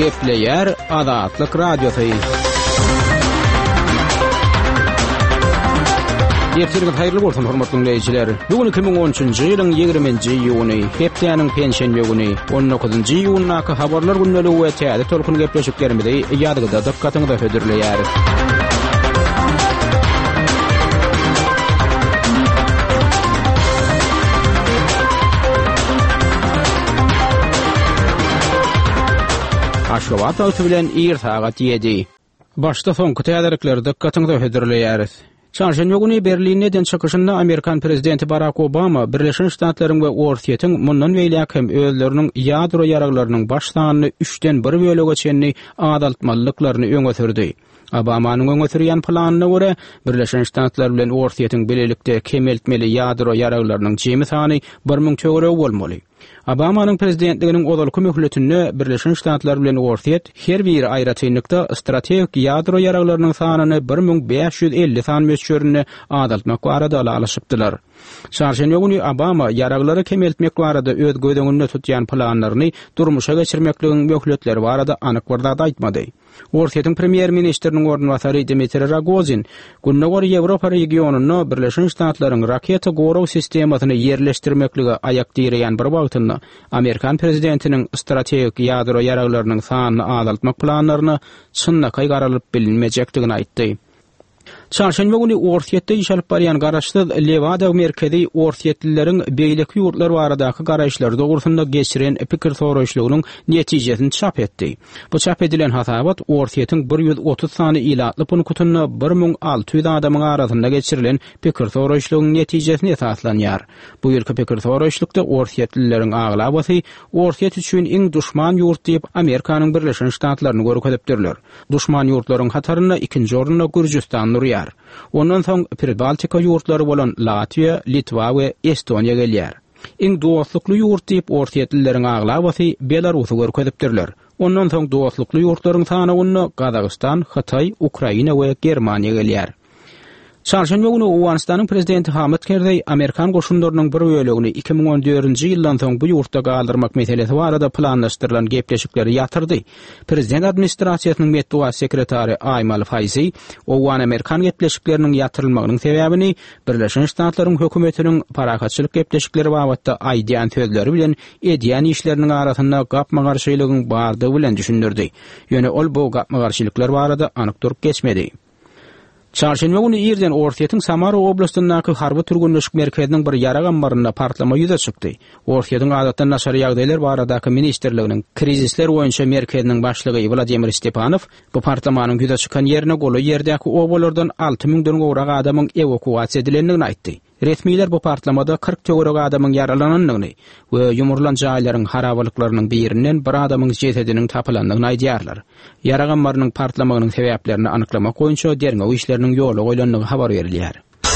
Gepleyer Azatlyk Radiosu. Ertirge hayırlı bolsun hormatly dinleyijiler. Bugün 2013-nji ýylyň 20-nji ýuny, hepdeniň pensiýa güni, 19-njy ýunyňky habarlar günnäli we täze tolkun gepleşiklerimizi ýadygyda dikkatyňyza hödürleýär. Aşgabat awty bilen sagat 7. Başda soňky täzelikler dikkatyňyza hödürleýär. Çarşamba günü Berlin'den çykyşynda Amerikan prezidenti Barack Obama Birleşik Ştatlaryň we Orsiýetiň mundan beýlek hem özleriniň ýadro ýaraglarynyň başlanyny 3-den 1 bölege çenni adaltmalyklaryny öňe sürdi. Obamanyň öňe sürýän planyna görä Birleşik Ştatlar bilen Orsiýetiň bilelikde kemeltmeli ýadro ýaraglarynyň jemy sany 1000 tögere bolmaly. Obamanyň prezidentliginiň odalky möhletini Birleşik Ştatlar bilen Orsiýet her bir aýratynlykda strategik ýadro ýaraglarynyň sanyny 1550 san möçürini adaltmak barada alaşypdylar. Çarşamba günü Obama ýaraglary kemeltmek barada öz gödüňünde tutýan planlaryny durmuşa geçirmekligiň möhletleri barada anyk bir zat aýtmady. Orsiýetiň premier ministriniň ornwasary Dmitry Rogozin Günnäwär Ýewropa regionuny Birleşik Ştatlaryň raketa goraw sistemasyny ýerleşdirmekligi aýak diýýän bir wagtyny Amerikan prezidentiniň strategik ýadro ýaraglarynyň sanyny azaltmak planlaryny çynnak aýgaralyp bilinmejekdigini aýtdy. Çarşamba günü Orsiýetde iş alyp barýan garaşdy Lewada merkezi Orsiýetlileriň beýleki ýurtlar baradaky garaşlary dogrusynda geçiren pikir soraşlygynyň netijesini çap etdi. Bu çap edilen hasabat Orsiýetiň 130 sany ilatly punktuna 1600 adamyň arasynda geçirilen pikir soraşlygynyň netijesine esaslanýar. Bu ýylky pikir soraşlykda Orsiýetlileriň aglabasy Orsiýet üçin iň duşman ýurt diýip Amerikanyň Birleşik Ştatlaryny görkezipdirler. Duşman ýurtlaryň hataryna ikinji orunda Gürjistan durýar. Ondan soň Baltika ýurtlary bolan Latviýa, Litwa we Estoniýa gelýär. Iň dostlukly ýurt diýip Orsiýetlileriň aglabasy Belarusy görkezipdirler. Ondan soň dostlukly ýurtlaryň sanawyny Gazagystan, Hatay, Ukraina we Germaniýa gelýär. Çarşamba günü Awganistanyň prezidenti Hamid Karzai Amerikan goşunlarynyň bir bölegini 2014-nji ýyldan soň bu ýurtda galdyrmak meselesi barada planlaşdyrylan gepleşikleri ýatyrdy. Prezident administrasiýasynyň medeniýet sekretary Aymal Fayzi Awgan Amerikan gepleşikleriniň ýatyrylmagynyň sebäbini Birleşik Ştatlaryň hökümetiniň parakatçylyk gepleşikleri babatda aýdýan sözleri bilen edýän işleriniň arasynda gapma garşylygyň bardygy bilen düşündirdi. Ýöne ol bu gapma garşylyklar barada anyk durup geçmedi. Çarşamba günü ýerden Orsiýetiň Samara oblastyndaky harby türgünleşik merkeziniň bir ýarag ambaryna partlama ýüze çykdy. Orsiýetiň adatdan naşar ýagdaýlar baradaky ministrliginiň krizisler boýunça merkeziniň başlygy Vladimir Stepanow bu partlamanyň ýüze çykan ýerine goly ýerdäki obalardan 6000-den gowrak adamyň ewakuasiýa edilendigini aýtdy. Resmiler bu partlamada 40 tögere adamyň yaralananyny we ýumurlan jaýlaryň harabalyklarynyň birinden bir adamyň jesediniň tapylandygyny aýdýarlar. Ýarag ambarynyň partlamagynyň sebäplerini anyklamak boýunça derňew işleriniň ýoly goýulandygy habar berilýär.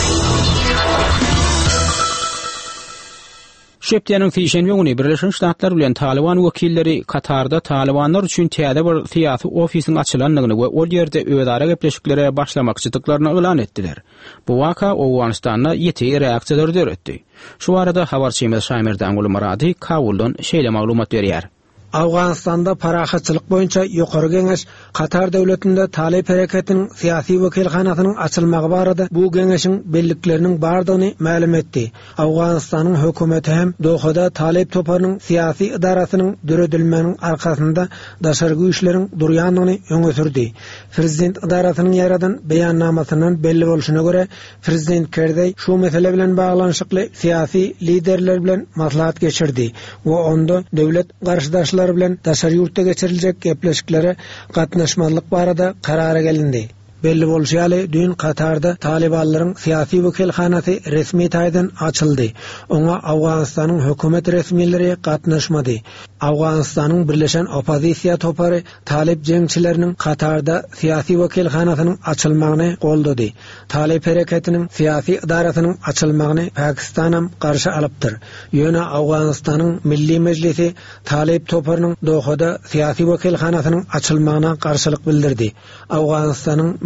Şepdeniň fiýşenbe günü Birleşik Ştatlar bilen Taliban wekilleri Katarda Talibanlar üçin täze bir syýasy ofisiň açylandygyny we ol ýerde özara gepleşiklere başlamakçylyklaryny elan etdiler. Bu waka Awganistanda ýeti reaksiýalar döretdi. Şu arada habarçymyz Şaýmerdan Gulmarady Kabuldan şeýle maglumat berýär. Awganistanda parakatçylyk boýunça ýokary geňeş Katar döwletinde Talip hereketiniň syýasy wekilhanasynyň açylmagy barada bu geňeşiň bellikleriniň bardygyny ma'lum etdi. Awganistanyň hökümeti hem Dohada Talip toparynyň syýasy idarasynyň döredilmeniň arkasynda daşargy güýçleriň durýanlygyny öňe sürdi. Prezident idarasynyň ýaradan beýannamasyndan belli bolşuna görä, Prezident Karzai şu mesele bilen baglanyşykly syýasy liderler bilen maslahat geçirdi we onda döwlet garşydaşlary bilen daşary ýurtda geçiriljek gepleşiklere gatnaşmalyk barada karara gelindi. Belli bolşaly dün Katarda Talibanlaryň syýasy wekilhanasy resmi taýdan açyldy. Oňa Awganistanyň hökümet resmileri gatnaşmady. Awganistanyň birleşen opozisiýa topary Talip jeňçileriniň Katarda syýasy wekilhanasynyň açylmagyny goldady. Talip hereketiniň syýasy idarasynyň açylmagyny Pakistan hem garşy alypdyr. Ýöne Awganistanyň Milli Mejlisi Talip toparynyň Dohada syýasy wekilhanasynyň açylmagyna garşylyk bildirdi. Awganistanyň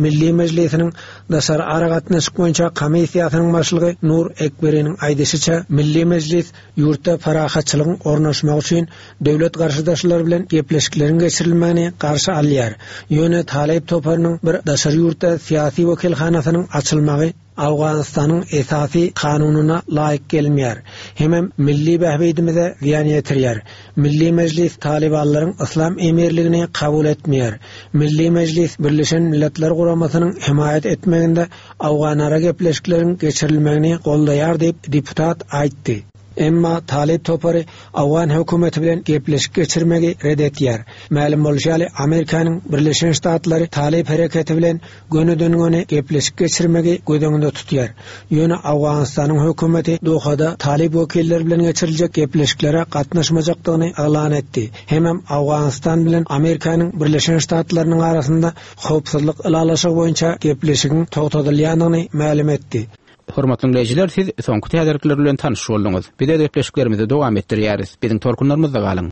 Milli Meclisiniň daşary aragatnaşyk boýunça komissiýasynyň başlygy Nur Ekberiň aýdyşyça, Milli Meclis ýurtda parahatçylygyň ornaşmagy üçin döwlet garşydaşlary bilen gepleşiklerin geçirilmegini garşy alýar. Ýöne talep toparynyň bir daşary ýurtda syýasy wekilhanasynyň açylmagy Awganistanyň esasy kanunyna laýyk gelmeýär. Hemem milli bähbeýdimize ziýan ýetirýär. Milli Meclis talibanlaryň islam emirligini kabul etmeýär. Milli Meclis Birleşen Milletler Guramasynyň himayet etmeginde Awganara gepleşiklerin geçirilmegini goldaýar diýip deputat aýtdy. Emma talep topary Awgan hökümeti bilen gepleşik geçirmegi red etýär. Ma'lum bolýaly, Amerikanyň Birleşen Ştatlary talep hereketi bilen gönü gepleşik geçirmegi gödöňünde tutýar. Ýöne Awganistanyň hökümeti Dohada talep wekilleri bilen geçiriljek gepleşiklere gatnaşmajakdygyny elan etdi. Hemem Awganistan bilen Amerikanyň Birleşen Ştatlarynyň arasynda howpsuzlyk ilalaşygy boýunça gepleşigiň togtadylýanyny ma'lum etdi. Hormatly dinleýijiler, siz soňky täzelikler bilen tanyş boldunuz. Biz de gepleşiklerimizi dowam etdirýäris. Biziň torkunlarymyzda galyň.